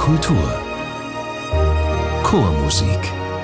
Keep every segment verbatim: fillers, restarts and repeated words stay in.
Kultur Chormusik.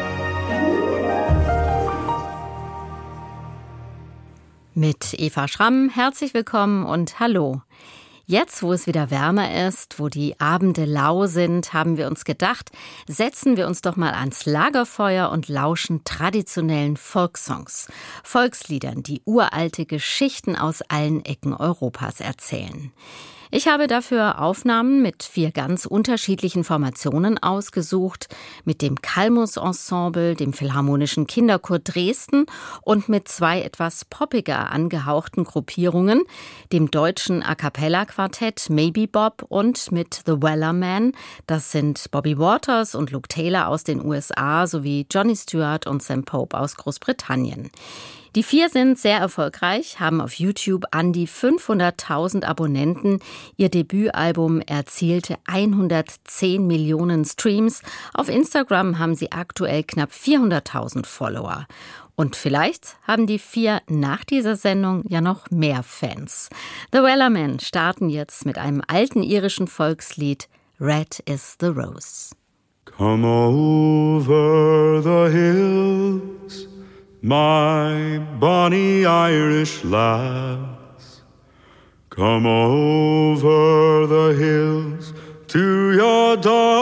Mit Eva Schramm, herzlich willkommen und hallo. Jetzt, wo es wieder wärmer ist, wo die Abende lau sind, haben wir uns gedacht, setzen wir uns doch mal ans Lagerfeuer und lauschen traditionellen Volkssongs, Volksliedern, die uralte Geschichten aus allen Ecken Europas erzählen. Ich habe dafür Aufnahmen mit vier ganz unterschiedlichen Formationen ausgesucht, mit dem Kalmus-Ensemble, dem Philharmonischen Kinderchor Dresden und mit zwei etwas poppiger angehauchten Gruppierungen, dem deutschen A-Cappella-Quartett Maybe Bob und mit The Wellerman, das sind Bobby Waters und Luke Taylor aus den U S A sowie Johnny Stewart und Sam Pope aus Großbritannien. Die vier sind sehr erfolgreich, haben auf YouTube an die fünfhunderttausend Abonnenten. Ihr Debütalbum erzielte hundertzehn Millionen Streams. Auf Instagram haben sie aktuell knapp vierhunderttausend Follower. Und vielleicht haben die vier nach dieser Sendung ja noch mehr Fans. The Wellerman starten jetzt mit einem alten irischen Volkslied Red is the Rose. Come over the hills, my bonny Irish lass, come over the hills to your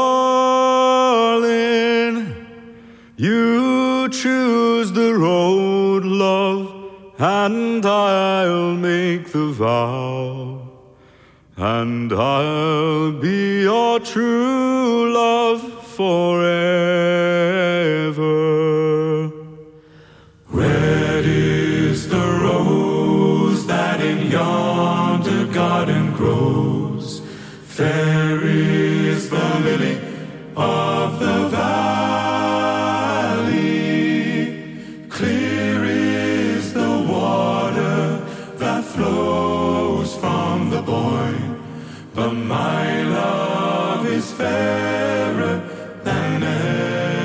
darling. You choose the road, love, and I'll make the vow, and I'll be your true love forever. Red is the rose that in yonder garden grows, fair is the lily of the valley, clear is the water that flows from the Boyne, but my love is fairer than any.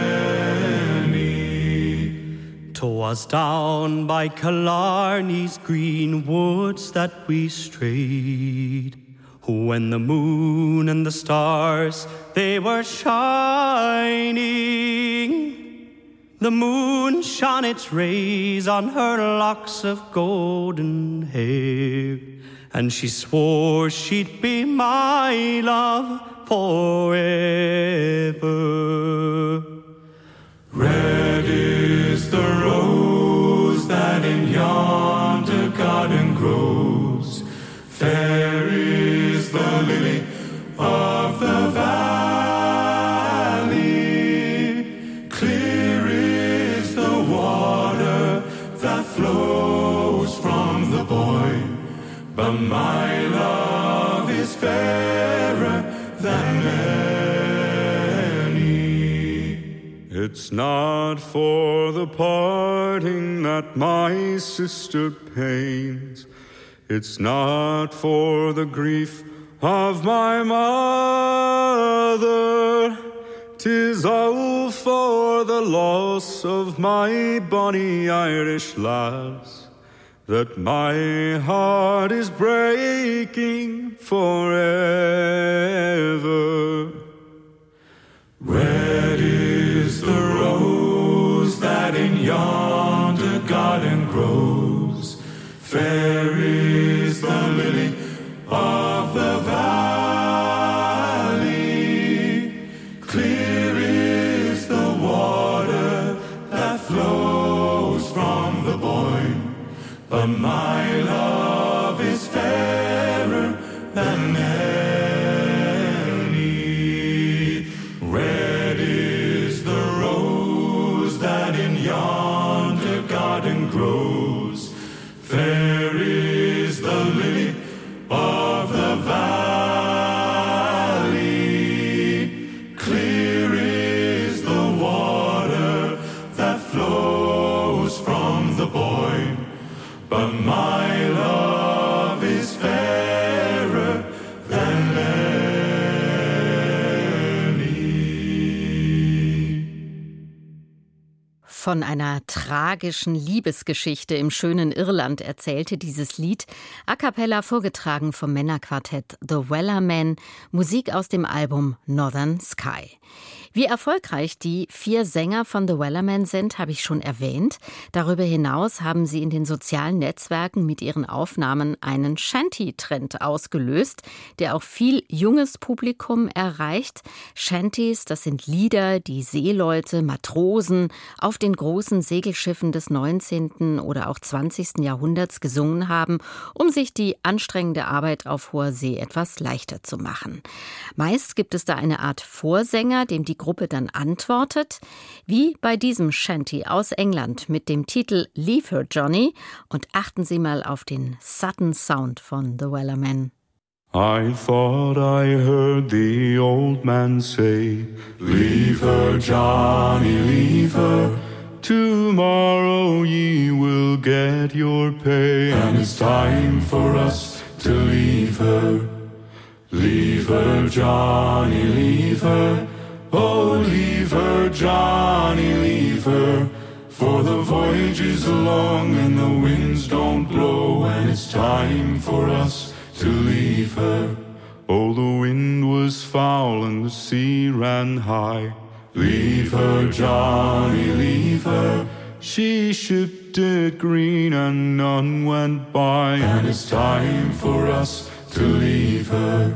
'Twas down by Killarney's green woods that we strayed, when the moon and the stars, they were shining. The moon shone its rays on her locks of golden hair, and she swore she'd be my love forever. Red is the rose that in yonder garden grows, fair is the lily of the valley, clear is the water that flows from the Boyne, but my love is fairer than any. It's not for the parting that my sister pains, it's not for the grief of my mother, 'tis all for the loss of my bonny Irish lass, that my heart is breaking forever. Red is the rose that in yonder garden grows, fair is the lily of the valley, clear is the water that flows from the Boyne, but my love is fairer than any. Red is the rose that in yonder garden grows, fair is the lily of the valley, clear is the water that flows from the Boyne, but my love is fairer than Von einer tragischen Liebesgeschichte im schönen Irland erzählte dieses Lied, a cappella vorgetragen vom Männerquartett The Wellermen, Musik aus dem Album Northern Sky. Wie erfolgreich die vier Sänger von The Wellermen sind, habe ich schon erwähnt. Darüber hinaus haben sie in den sozialen Netzwerken mit ihren Aufnahmen einen Shanty-Trend ausgelöst, der auch viel junges Publikum erreicht. Shanties, das sind Lieder, die Seeleute, Matrosen auf den großen Segelschiffen des neunzehnten oder auch zwanzigsten Jahrhunderts gesungen haben, um sich die anstrengende Arbeit auf hoher See etwas leichter zu machen. Meist gibt es da eine Art Vorsänger, dem die Gruppe dann antwortet, wie bei diesem Shanty aus England mit dem Titel Leave Her Johnny, und achten Sie mal auf den satten Sound von The Wellermen. I thought I heard the old man say, leave her, Johnny, leave her. Tomorrow ye will get your pay, and it's time for us to leave her. Leave her, Johnny, leave her. Oh, leave her, Johnny, leave her. For the voyage is long and the winds don't blow, and it's time for us to leave her. Oh, the wind was foul and the sea ran high. Leave her, Johnny, leave her. She shipped it green and none went by, and it's time for us to leave her.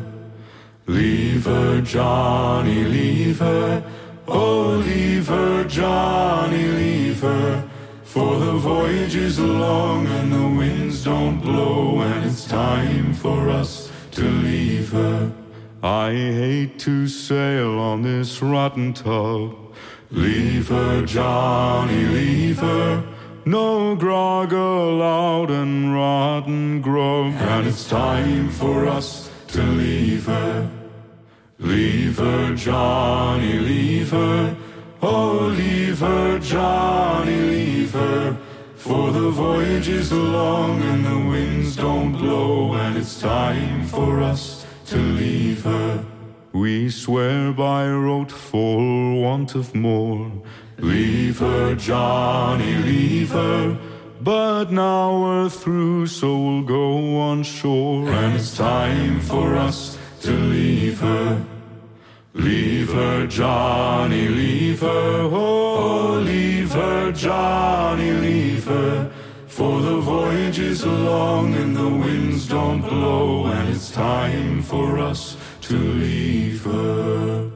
Leave her, Johnny, leave her. Oh, leave her, Johnny, leave her. For the voyage is long and the winds don't blow, and it's time for us to leave her. I hate to sail on this rotten tub. Leave her, Johnny, leave her. No grog allowed and rotten grog, and it's time for us to leave her. Leave her, Johnny, leave her. Oh, leave her, Johnny, leave her. For the voyage is long and the winds don't blow, and it's time for us to leave her. We swear by rote for want of more. Leave her, Johnny, leave her. But now we're through, so we'll go on shore, and it's time for us to leave her. Leave her, Johnny, leave her. Oh, leave her, Johnny, leave her. For the voyage is long and the winds don't blow, and it's time for us to leave her.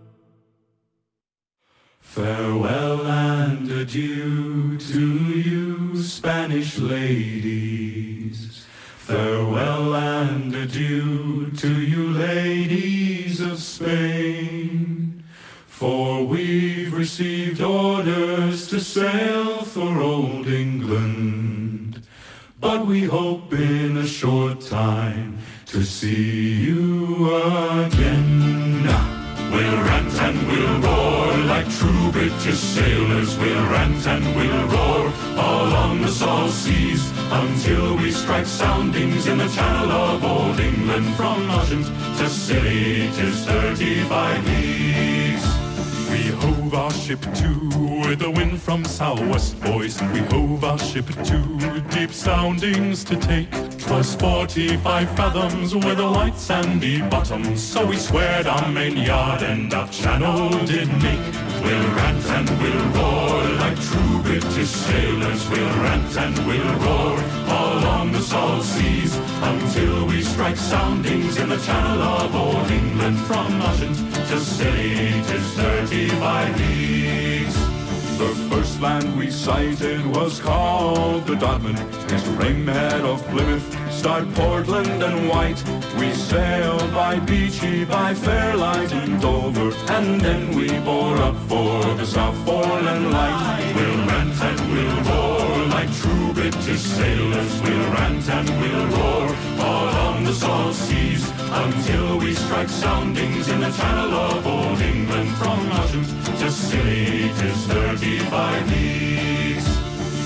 Farewell and adieu to you, Spanish ladies. Farewell and adieu to you, ladies of Spain. For we've received orders to sail for old England, but we hope in a short time to see you again. We'll rant and we'll roar like true British sailors. We'll rant and we'll roar all on the salt seas until we strike soundings in the channel of old England. From Ushant to Scilly, 'tis thirty-five leagues. We hove our ship to with the wind from southwest, boys. We hove our ship to deep soundings to take. 'Twas forty-five fathoms with a white sandy bottom, so we squared our main yard and our channel did make. We'll rant and we'll roar like true British sailors. We'll rant and we'll roar all on the salt seas until we strike soundings in the channel of old England. From Ushant to Scilly, 'tis thirty-five leagues. The first land we sighted was called the Dodman. It's Ringhead of Plymouth, starred Portland and White. We sailed by Beachy, by Fairlight and Dover, and then we bore up for the Southforeland Light. We'll rant and we'll roar like true British sailors. We'll rant and we'll roar all on the salt seas until we strike soundings in the channel of old England. From Ushant to Scilly, 'tis thirty-five leagues.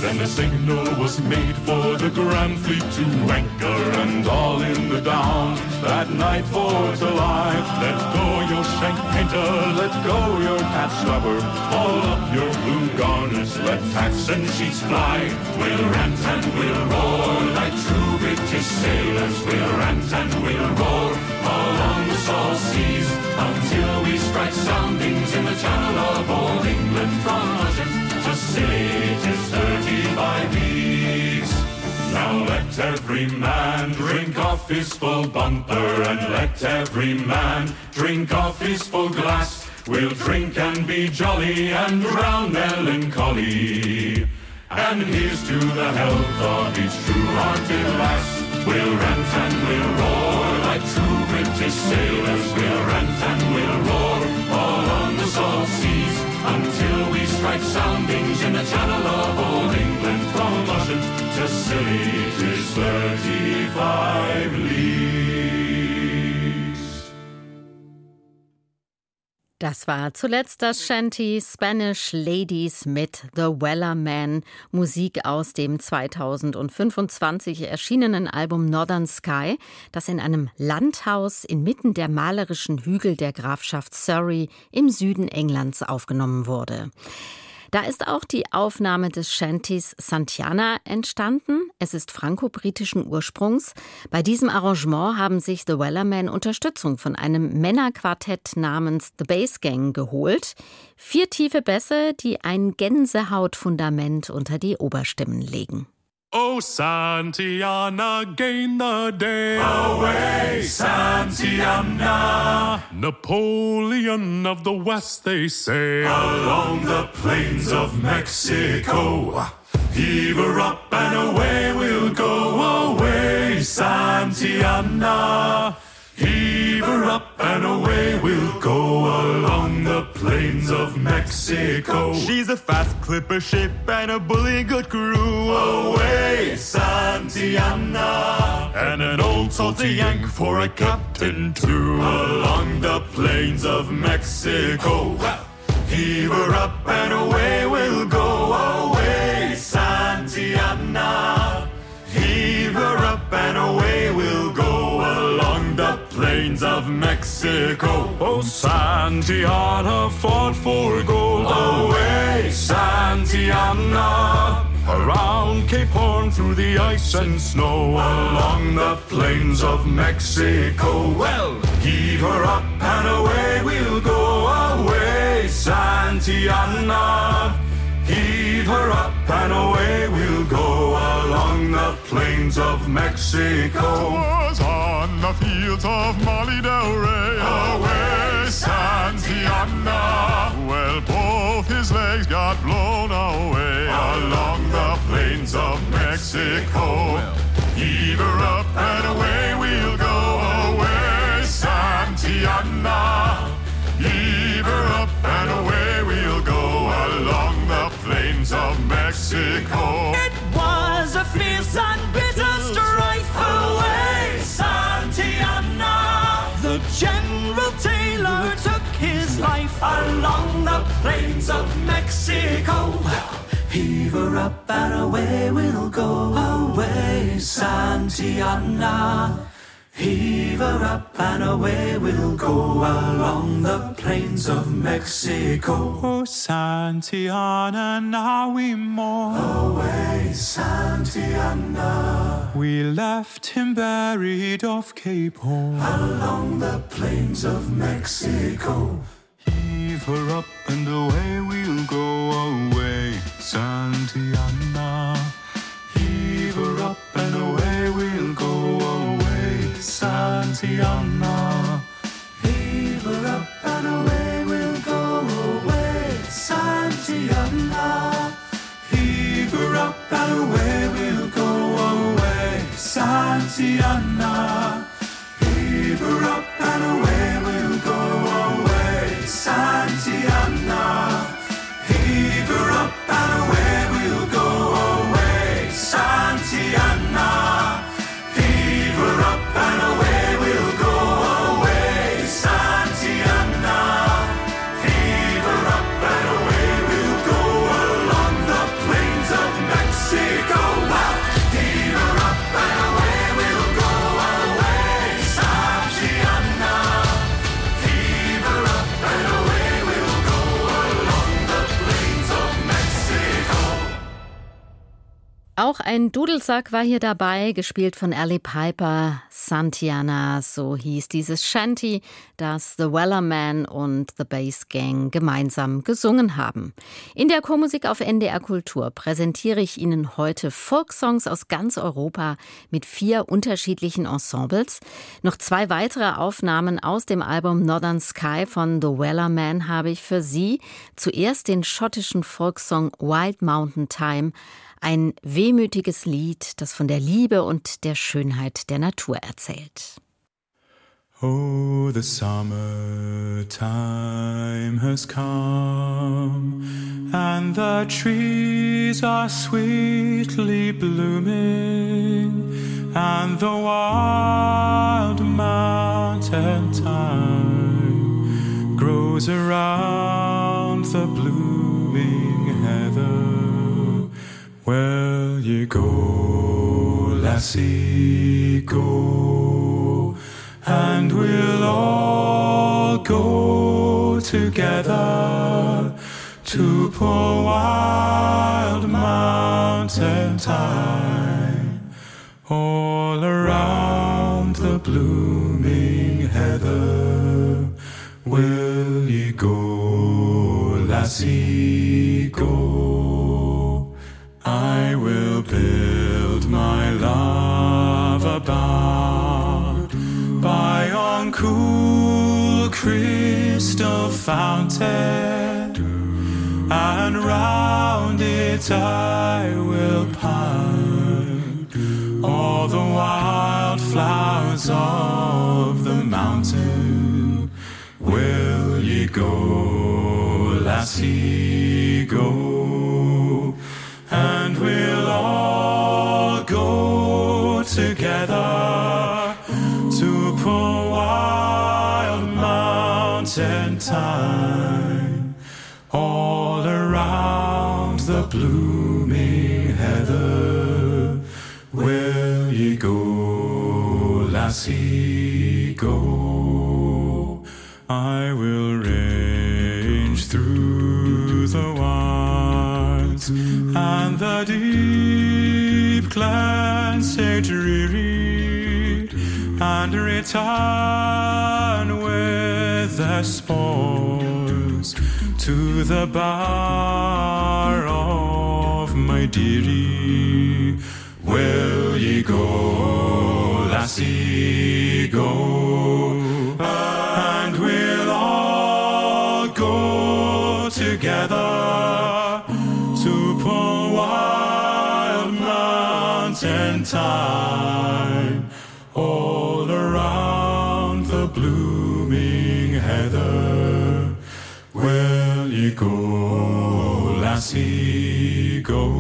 Then the signal was made for the Grand Fleet to anchor, and all in the Downs that night for to lie. Let go your shank painter, let go your cat slapper, haul up your blue garners, let tacks and sheets fly. We'll rant and we'll roar like true British sailors. We'll rant and we'll roar along the salt seas until we strike soundings in the channel of old England. From Ushant to Scilly, 'tis thirty-five leagues. Now let every man drink off his full bumper, and let every man drink off his full glass. We'll drink and be jolly and drown melancholy. And here's to the health of each true-hearted lass. We'll rant and we'll roar like true British sailors. We'll rant and we'll roar all on the salt seas until we strike soundings in the channel of old England. From Ushant to Scilly, 'tis thirty-five leagues. Das war zuletzt das Shanty Spanish Ladies mit The Wellerman, Musik aus dem zweitausendfünfundzwanzig erschienenen Album Northern Sky, das in einem Landhaus inmitten der malerischen Hügel der Grafschaft Surrey im Süden Englands aufgenommen wurde. Da ist auch die Aufnahme des Shantys Santiana entstanden. Es ist franco-britischen Ursprungs. Bei diesem Arrangement haben sich The Wellerman Unterstützung von einem Männerquartett namens The Bass Gang geholt. Vier tiefe Bässe, die ein Gänsehautfundament unter die Oberstimmen legen. Oh, Santiana, gain the day. Away, Santiana. Napoleon of the West, they say. Along the plains of Mexico. Heave her up and away we'll go. Away, Santiana. Heave her up and away we'll go along the plains of Mexico. She's a fast clipper ship and a bully good crew. Away, Santiana. And an old salty Yank for a captain too. Along the plains of Mexico. Heave her up and away we'll go. Away, Santiana. Heave her up and away we'll go along the plains of Mexico. Oh, Santiana fought for gold. Away, Santiana. Around Cape Horn through the ice and snow. Along the plains of Mexico. Well, heave her up and away we'll go. Away, Santiana. Heave her up and away we'll go along the plains of Mexico. Was on the fields of Molly Del Rey. Away, Santiana. Well, both his legs got blown away along the plains of Mexico. Heave her up and away we'll go. Away, Santiana. Heave her up and away we'll go along the plains of Mexico. It was a fierce and bitter strife. Away, Santiana. The General Taylor took his life Along the plains of Mexico. Heave her up and away we'll go. Away, Santiana. Heave her up and away we'll go along the plains of Mexico. Oh, Santiana, now we mourn. Away, Santiana. We left him buried off Cape Horn. Along the plains of Mexico. Heave her up and away we'll go. Away, Santiana. Heave her up and away we'll go. Away, Santiana. Heave her up and away we'll go. Away, Santiana. Heave her up and away we'll go. Away, Santiana. Heave her up and away we'll go. Away, Santiana. Heave her up and away we'll go. Away, Santiana. Heave her up and away we'll go. Away, Santiana. Heave her up and away we'll go along the plains of Mexico. Auch ein Dudelsack war hier dabei, gespielt von Allie Piper. Santiana, so hieß dieses Shanty, das The Wellerman und The Bass Gang gemeinsam gesungen haben. In der Chormusik auf N D R Kultur präsentiere ich Ihnen heute Folksongs aus ganz Europa mit vier unterschiedlichen Ensembles. Noch zwei weitere Aufnahmen aus dem Album Northern Sky von The Wellerman habe ich für Sie. Zuerst den schottischen Folksong Wild Mountain Time. Ein wehmütiges Lied, das von der Liebe und der Schönheit der Natur erzählt. Oh, the summertime has come, and the trees are sweetly blooming, and the wild mountain thyme grows around the blooming heather. Well, ye go, lassie, go, and we'll all go together to poor wild mountain thyme, all around the blooming heather. Will ye go, lassie, go? I will build my love a bower by yon cool crystal fountain, and round it I will pine all the wild flowers of the mountain. Will ye go, lassie, go? And we'll all go together to poor wild mountain thyme, all around the blooming heather. Will ye go, lassie, go? I will range through the wilds and the deep glens say dreary, and return with the spoils to the bower of my dearie. Will ye go, lassie, go? And we'll all go together to poor wild mountain thyme, all around the blooming heather. Will ye go, lassie,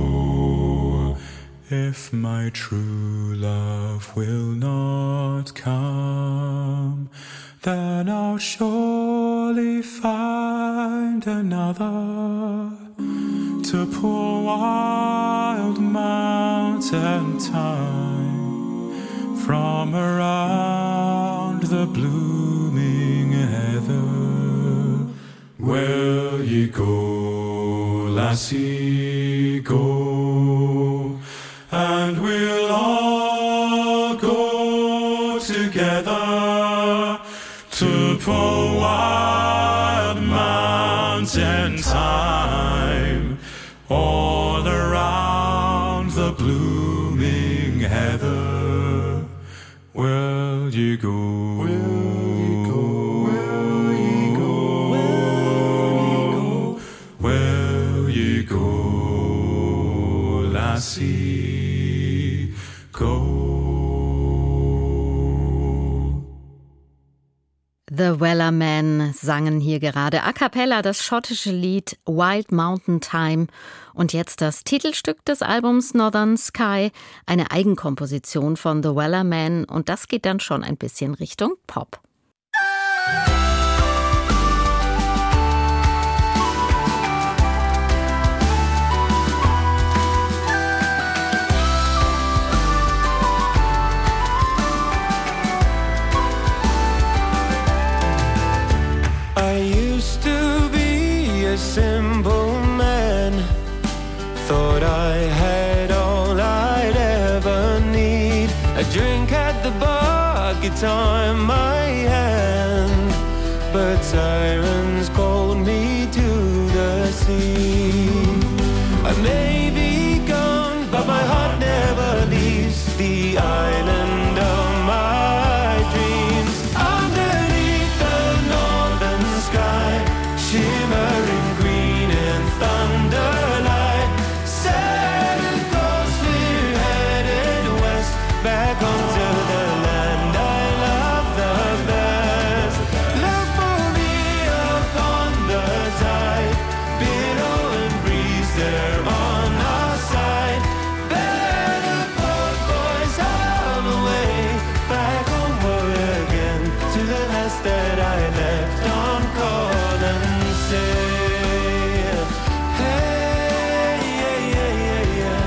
go? If my true love will not come, then I'll surely find another to poor wild mountain thyme, from around the blooming heather. Will ye go, lassie, go? And we'll all go together to poor wild mountain thyme, all around the blooming heather. Will ye go? Will ye go? Will ye go? Will ye go? Will ye go, lassie, go? The Wellerman sangen hier gerade a cappella das schottische Lied Wild Mountain Time und jetzt das Titelstück des Albums Northern Sky, eine Eigenkomposition von The Wellerman, und das geht dann schon ein bisschen Richtung Pop. I used to be a simple man, thought I had all I sea. I may be gone, but my heart never leaves the island of my dreams. Underneath the northern sky, shimmering green and thunderlight, set a course, we're headed west, back home to the land I love the best. Look for me upon the tide, billow and breeze, they're on our side. Better port boys all the way, back homeward again, to the nest that I left on Colonsay. Hey, yeah, yeah, yeah, yeah.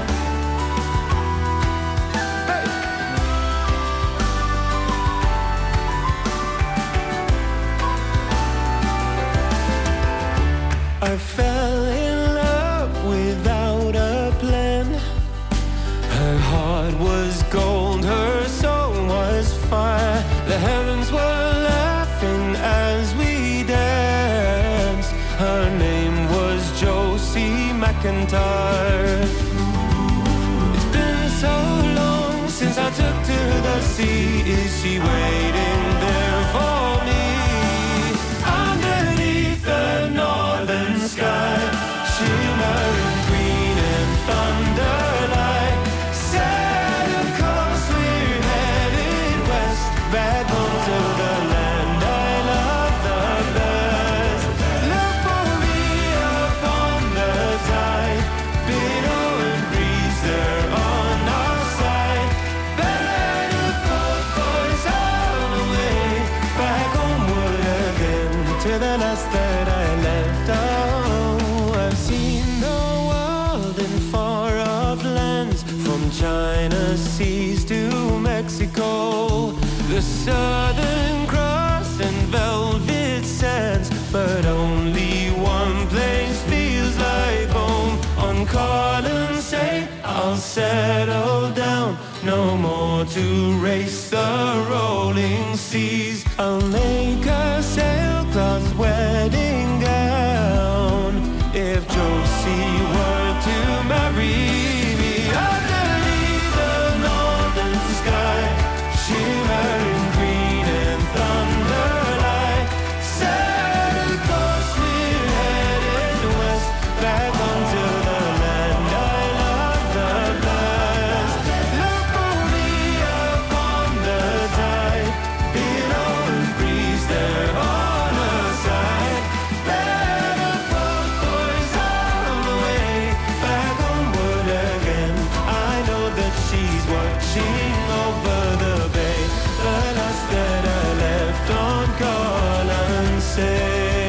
I fell in love without a plan. Her heart was gold, her soul was fire. The heavens were laughing as we danced. Her name was Josie McIntyre. It's been so long since I took to the sea. Is she waiting there for me? Underneath the northern sky, shimmering green and thunderlight, set a course, we're headed west, back home to the land I love the best. Look for me upon the tide, billow and breeze, they're on our side. Better port boys all the way, back homeward again, to the nest that I left. Oh, I've seen the world in far off lands, from China seas to Mexico, the Southern Cross and velvet sands, but only one place feels like home. On Colonsay I'll settle down, no more to race the rolling seas. I'll make a sailcloth wedding gown if Josie were to marry me. Underneath the northern sky, shimmering green and thunderlight, set a course, we're headed west, back onto the land I love the best. Look for me upon the tide, billow and breeze, they're on our side. Better port boys all the way, back homeward again. I know that she's watching over the bay, the last that I left on Colonsay.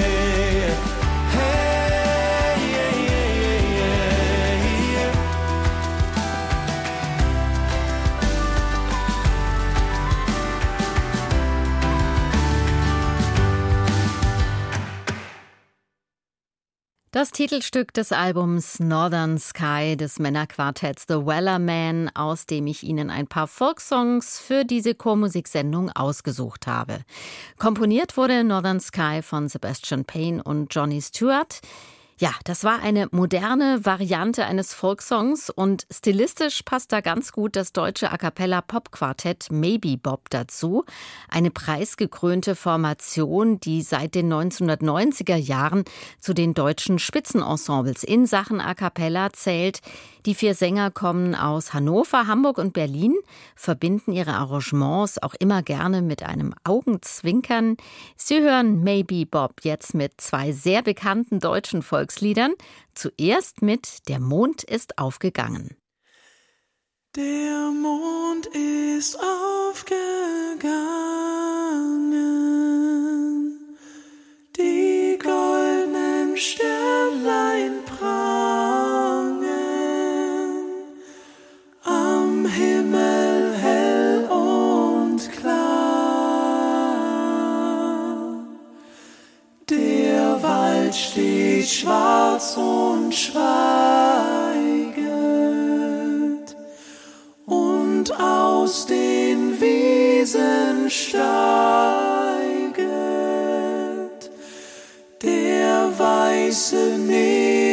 Hey, yeah, yeah, yeah, yeah, yeah. Das Titelstück des Albums Northern Sky des Männerquartetts The Wellerman, aus dem ich Ihnen ein paar Folksongs für diese Chormusiksendung ausgesucht habe. Komponiert wurde Northern Sky von Sebastian Payne und Johnny Stewart. Ja, das war eine moderne Variante eines Folksongs und stilistisch passt da ganz gut das deutsche A-cappella-Pop-Quartett Maybe Bob dazu. Eine preisgekrönte Formation, die seit den neunzehnhundertneunziger Jahren zu den deutschen Spitzenensembles in Sachen A-cappella zählt. Die vier Sänger kommen aus Hannover, Hamburg und Berlin, verbinden ihre Arrangements auch immer gerne mit einem Augenzwinkern. Sie hören Maybe Bob jetzt mit zwei sehr bekannten deutschen Volksliedern. Zuerst mit Der Mond ist aufgegangen. Der Mond ist aufgegangen, die goldenen Sternlein prangen, am Himmel hell und klar. Der Wald steht schwarz und schweigend, und aus den Wiesen steiget der weiße Nebel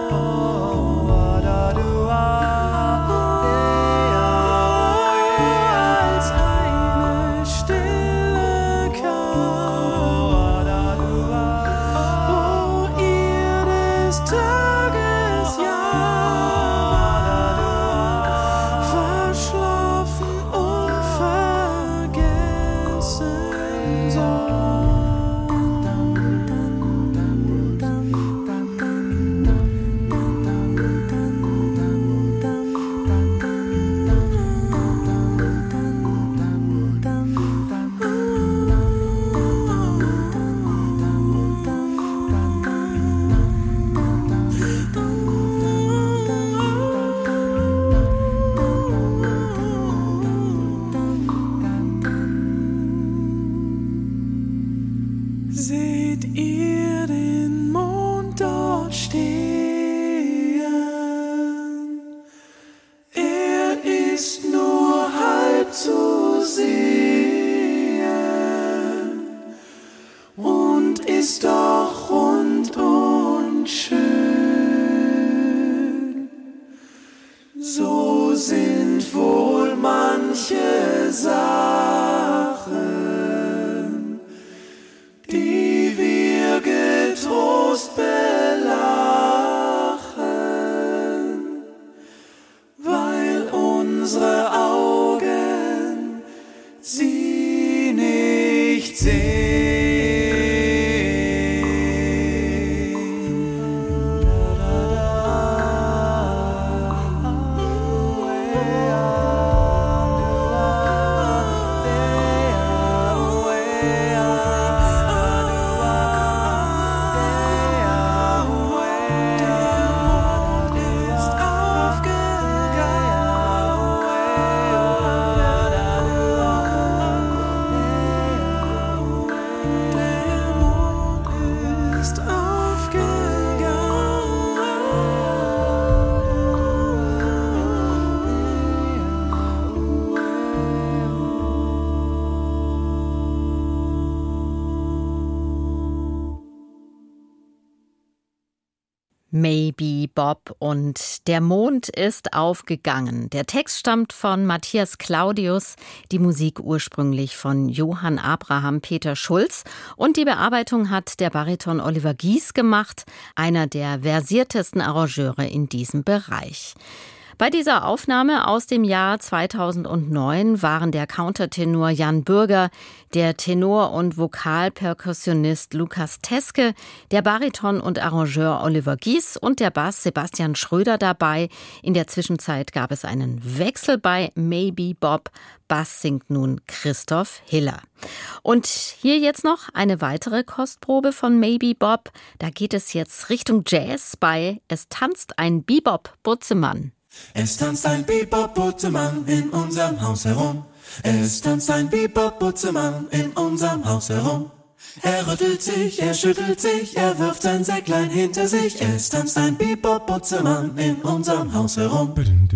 Maybe Bob und der Mond ist aufgegangen. Der Text stammt von Matthias Claudius, die Musik ursprünglich von Johann Abraham Peter Schulz und die Bearbeitung hat der Bariton Oliver Gies gemacht, einer der versiertesten Arrangeure in diesem Bereich. Bei dieser Aufnahme aus dem Jahr zweitausendneun waren der Countertenor Jan Bürger, der Tenor- und Vokalperkussionist Lukas Teske, der Bariton und Arrangeur Oliver Gies und der Bass Sebastian Schröder dabei. In der Zwischenzeit gab es einen Wechsel bei Maybe Bob. Bass singt nun Christoph Hiller. Und hier jetzt noch eine weitere Kostprobe von Maybe Bob. Da geht es jetzt Richtung Jazz bei Es tanzt ein Bebop-Butzemann. Es tanzt ein Bebop-Butzemann in unserem Haus herum. Es tanzt ein Bebop-Butzemann in unserem Haus herum. Er rüttelt sich, er schüttelt sich, er wirft sein Säcklein hinter sich. Es tanzt ein Bebop-Butzemann in unserem Haus herum.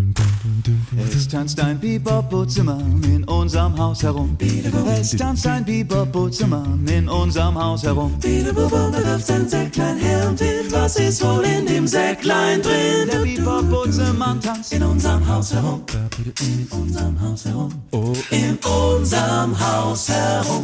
Es tanzt ein Bebop-Butzemann in unserem Haus herum. Es tanzt ein Bebop-Butzemann in unserem Haus herum. Er wirft sein Säcklein her und hin. Was ist wohl in dem Säcklein drin? Der Bebop-Butzemann tanzt in unserem Haus herum. In unserem Haus herum. Oh. In unserem Haus herum.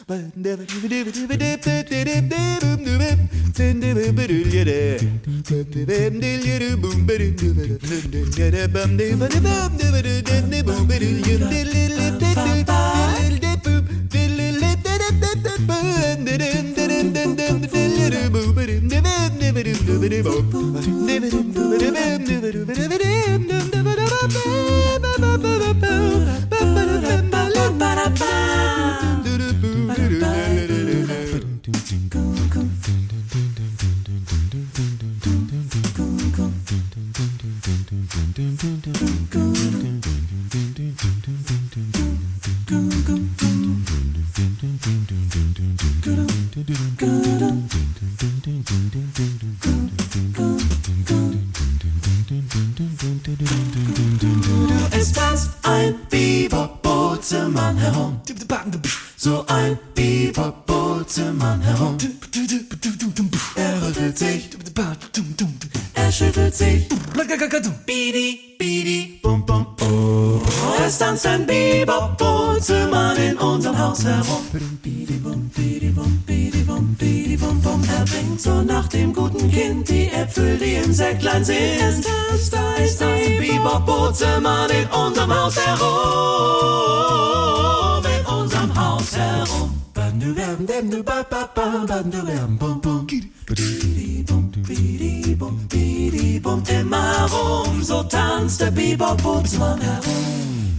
Es tanzt ein Bebop-Butzemann herum. So ein Bebop-Butzemann herum. Er rüttelt sich, er er schüttelt sich. Bidi, bidi, bum, bum, oh. Es tanzt ein Bebop-Bootsmann in unserem Haus herum. Bidi, bum, bidi, bum, bidi, bum, bidi, bum, bum. Er bringt so nach dem guten Kind die Äpfel, die im Säcklein sind. Es tanzt ein Bebop-Bootsmann in unserem Haus herum. In unserem Haus herum. Immer rum, so tanzt der Bebop-Bootsmann herum.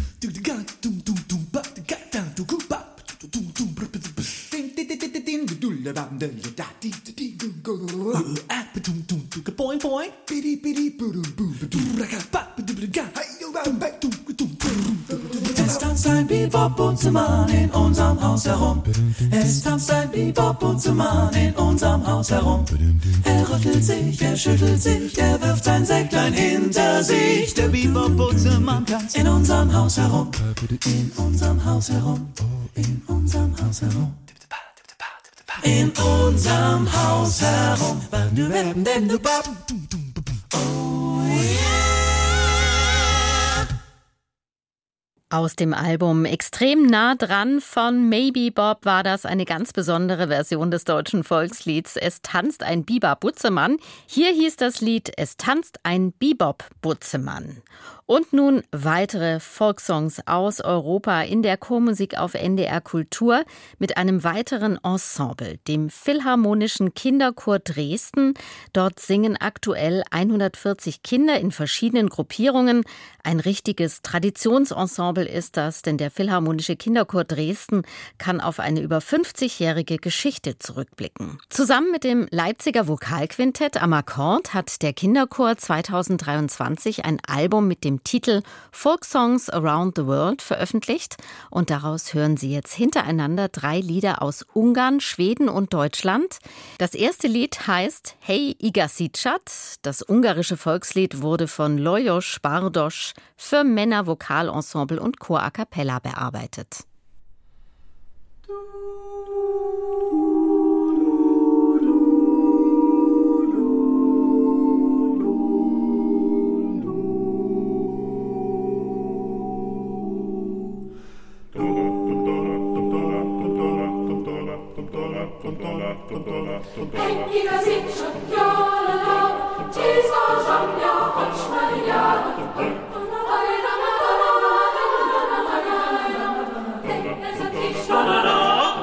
Boing, boing. Es tanzt ein Bebop-Bootsmann in unserem Haus herum. Es tanzt ein Bebop-Bootsmann in unserem Haus herum. Er rüttelt sich, er schüttelt sich, er wirft sein Säcklein hinter sich. Der Bebop-Bootsmann tanzt in unserem Haus herum. In unserem Haus herum. In unserem Haus herum. In unserem Haus herum. Oh yeah. Aus dem Album Extrem nah dran von Maybe Bob war das eine ganz besondere Version des deutschen Volkslieds Es tanzt ein Biber-Butzemann. Hier hieß das Lied Es tanzt ein Bebop-Butzemann. Und nun weitere Folksongs aus Europa in der Chormusik auf N D R Kultur mit einem weiteren Ensemble, dem Philharmonischen Kinderchor Dresden. Dort singen aktuell hundertvierzig Kinder in verschiedenen Gruppierungen. Ein richtiges Traditionsensemble ist das, denn der Philharmonische Kinderchor Dresden kann auf eine über fünfzigjährige Geschichte zurückblicken. Zusammen mit dem Leipziger Vokalquintett am Akkord hat der Kinderchor zweitausenddreiundzwanzig ein Album mit dem Titel Folksongs Around the World veröffentlicht und daraus hören Sie jetzt hintereinander drei Lieder aus Ungarn, Schweden und Deutschland. Das erste Lied heißt Hey Igazichat. Das ungarische Volkslied wurde von Lajos Bardos für Männer-Vokalensemble und Chor a cappella bearbeitet. Hey,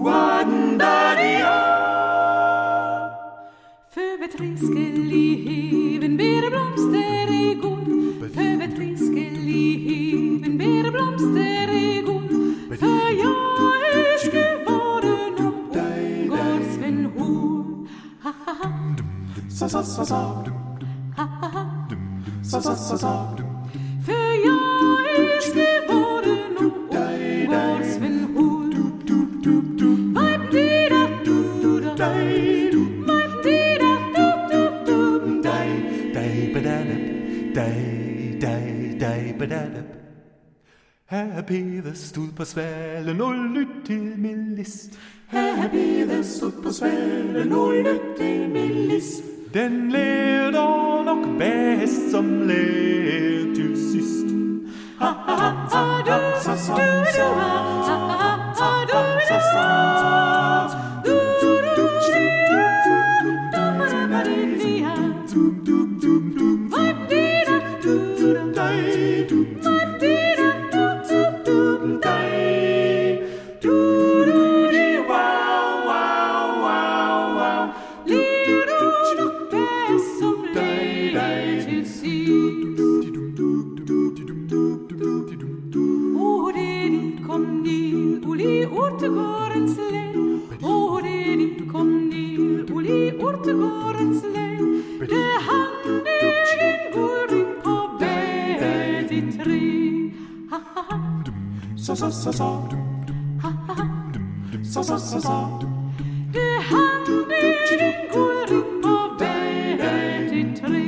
För vet riskeliven ber blomster i god. För vet riskeliven ber blomster i god. För jag älskar våren och går Sven Horn. Ha ha ha. Sa sa sa sa. Ha ha ha. Sa sa sa sa. För jag älskar våren och går Sven Horn. Vad blir det du då? Her Peder stod på svalen og lyt til min list. Her Peder stod på svalen og lyt til min list. Den leder nok bedst som led til sidst. Ha ha ha ha du sa sa sa ha ha ha du sa sa du du du Ortegårdens län, och det dit kom ner, och i Ortegårdens län, det hann egen guldring på väg till tre. Ha ha ha, sa sa sa sa, ha ha ha, sa sa sa sa. det hann egen guldring på väg till tre.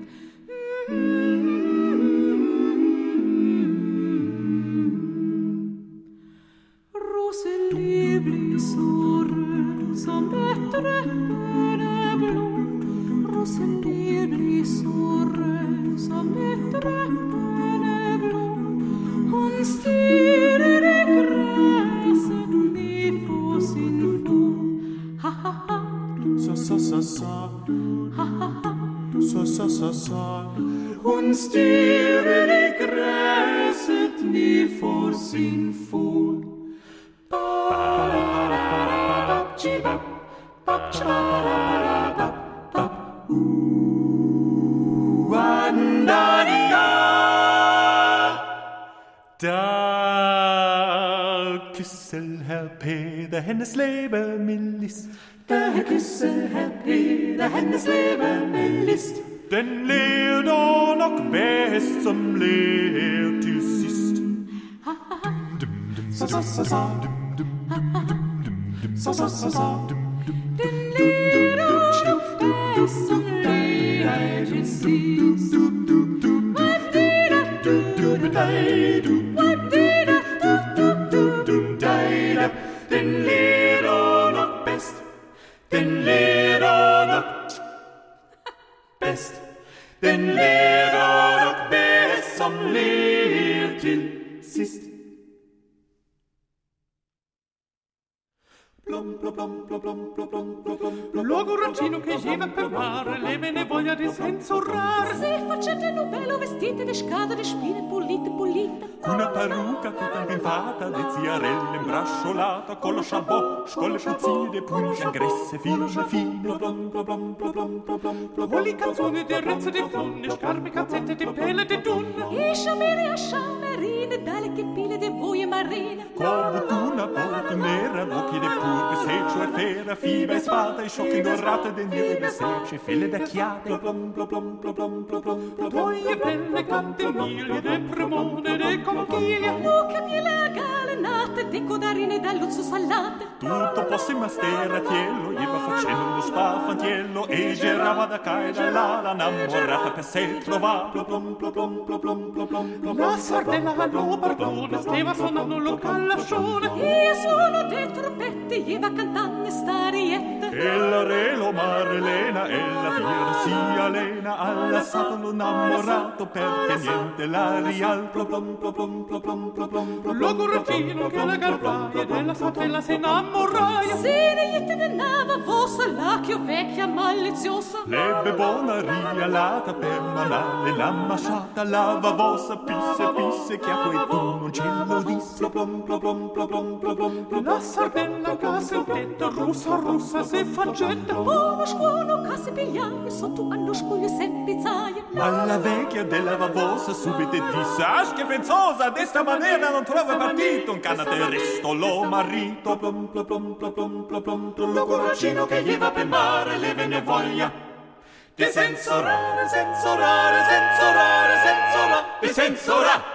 Roselier blir så röd som ett rättbärblå. Roselier blir så röd som ett rättbärblå. Hon stirrar i gräset ner på sin fot. Ha ha ha, Sa sa sa sa, ha ha ha. sa sa sa sa. Hon stirrar i gräset ner på sin fot. Da kysser herr Peder hennes leber med list. Da kysser herr Peder hennes leber med list. Den leder nok bäst som ler till sist. sa sa sa sa sa sa sa. Den leder upp det som leder till sist. Den leder nok bedst. Den leder nok bedst. Den leder nok bedst som leder til sidst. Blom, blom, blom, blom, blom, blom, blom, blom. L'ogorancino che lleva per mare le vene voglia di senso rare. Se facete un bello vestite de scada de spine pulite pulite. Una parrucca tutta invenfata, de ziarelle imbrasciolata, con lo chapeau, scolle puzzine, punce, aggresse, fine, fine. Blom, blom, blom, blom, blom, blom. Oli canzoni di rezze di fonne, scarpe, calzette di pelle di donne. E sciamere a sciamerine, dalle che pile de voie marine. Come una porta nera, occhi di purpe, seccio e fera, fiba e spada, e sciocchi dorate, de neve secce, file d'acchiate. Blom, blom, blom, blom, blom, blom, blom. Toie belle canteniglie, de premone, de conchiglie. Nuche miele a galenate, de codarine dall'uzzo salate. Tutto posse mastera tiello, iva facendo uno spafantiello, e girava da qua e da là, la innamorata per sé trovava. Blom, blom, blom, blom, blom, blom, blom. La sardella allo barbone, steva suonando lo callascione. E a suono de trompette, iva cantando stariette. E la re lo Marilena, e la fiera si allena, all'assato lo innamorato, perché niente la rial. Blom, blom, blom, blom, blom, blom, blom. L'ogorancino che alla garbaia della satella si innamoraia. Se ne iette de nava vossa, la che vecchia maliziosa. L'ebbe buona rialata per manare la masciata, lava vossa, pisse, pisse, chiacco e tu non ce lo disse. Blom, blom, blom, blom, blom, blom, blom. La sardella che sentetta, russa, russa, si faccetta. Uno scuono che si pigliaia, sotto hanno scuglie sempizzaia. Ma la vecchia della vavosa subito disse: ah, schiafenzosa, d'esta maniera non trova partito, un canate resto lo marito. Blom, blom, blom, blom, blom, blom, blom. L'ogorancino che gli va per mare le vene voglia di senso rare, senso rare, senso rare, senso rare, di senso rare.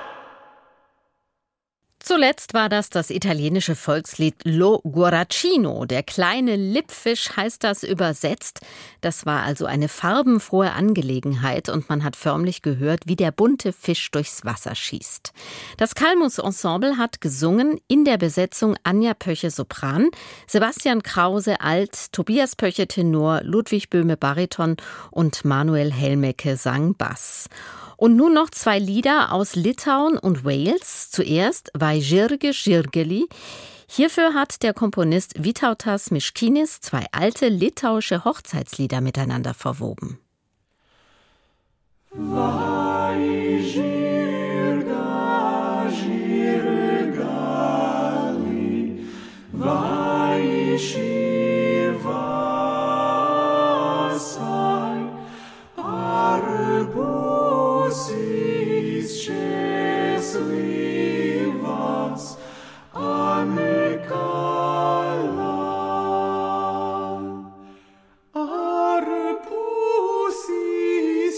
Zuletzt war das das italienische Volkslied Lo Guaracino. Der kleine Lippfisch heißt das übersetzt. Das war also eine farbenfrohe Angelegenheit und man hat förmlich gehört, wie der bunte Fisch durchs Wasser schießt. Das Kalmus Ensemble hat gesungen, in der Besetzung Anja Pöche Sopran, Sebastian Krause Alt, Tobias Pöche Tenor, Ludwig Böhme Bariton und Manuel Helmecke sang Bass. Und nun noch zwei Lieder aus Litauen und Wales. Zuerst Vai Žirgi Žirgeli. Hierfür hat der Komponist Vytautas Miškinis zwei alte litauische Hochzeitslieder miteinander verwoben. Vai žirga žirgali, vai šivasai, arbūsis šķēslīvas, anekala. Arbūsis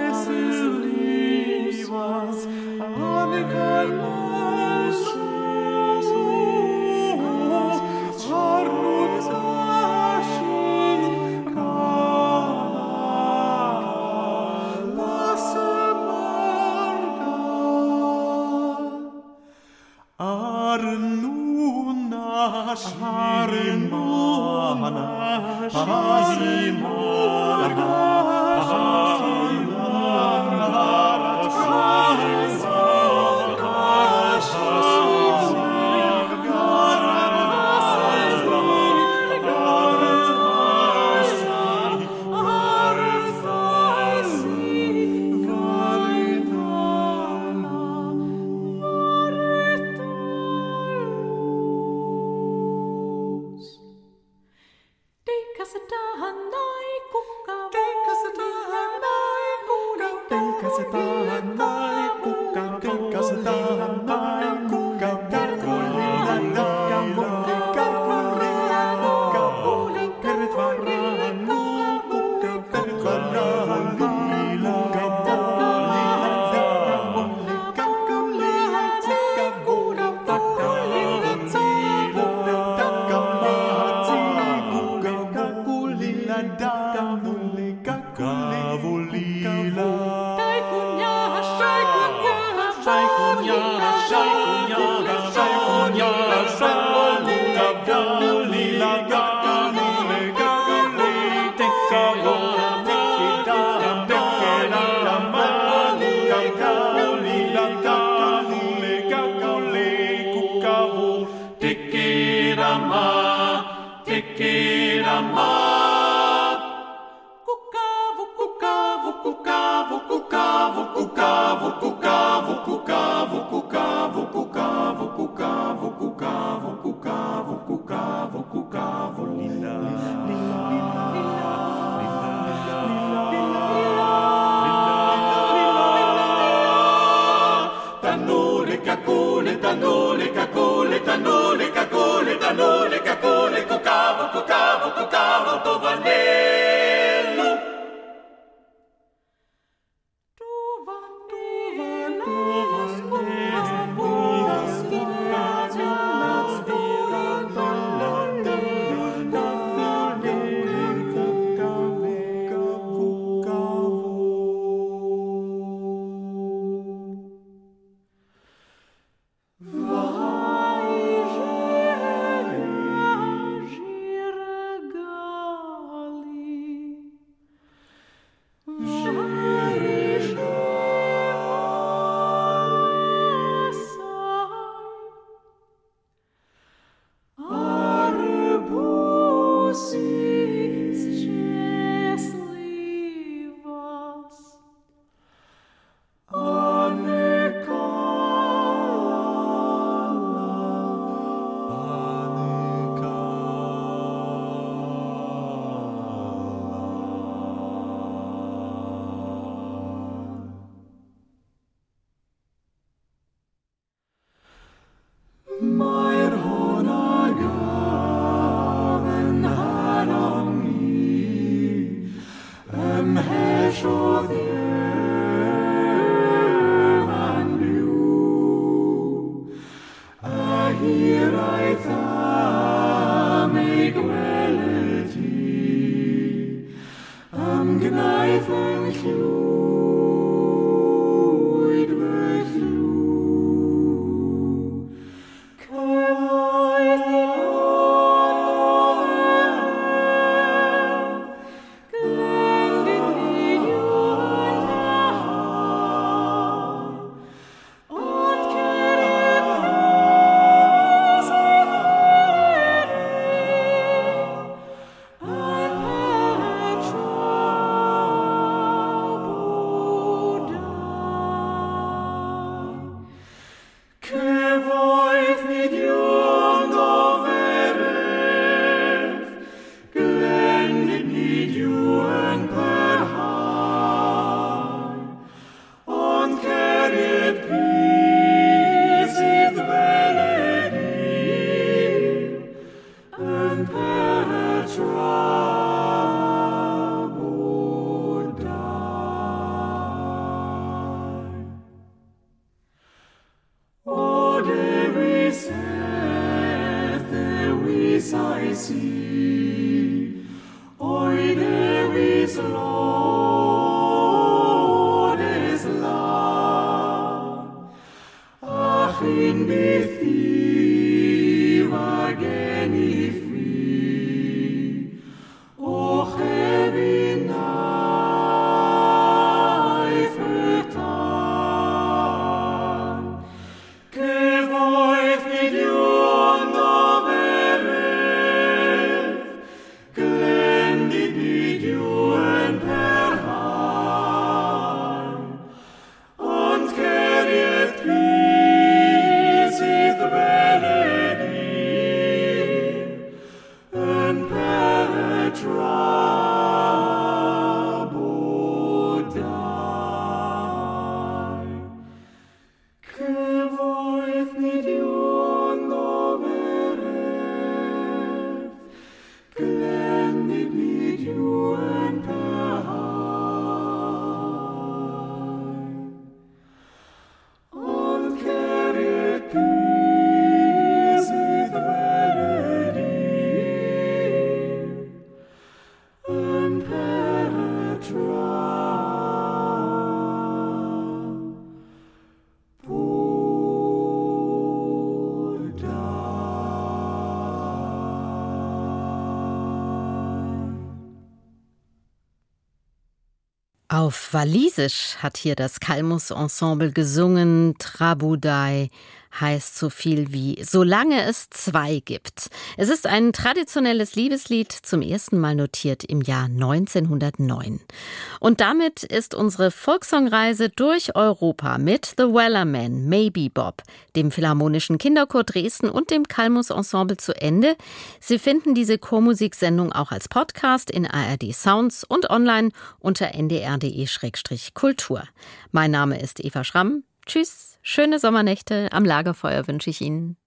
šķēslīvas, anekala. Kasetahanai Che voi figliuolo verrete Auf Walisisch hat hier das Kalmus Ensemble gesungen. Trabudai heißt so viel wie solange es zwei gibt. Es ist ein traditionelles Liebeslied, zum ersten Mal notiert im Jahr neunzehnhundertneun. Und damit ist unsere Folksongreise durch Europa mit The Wellerman, Maybe Bob, dem Philharmonischen Kinderchor Dresden und dem Kalmus Ensemble zu Ende. Sie finden diese Chormusiksendung auch als Podcast in A R D Sounds und online unter n d r punkt d e Schrägstrich Kultur. Mein Name ist Eva Schramm. Tschüss, schöne Sommernächte am Lagerfeuer wünsche ich Ihnen.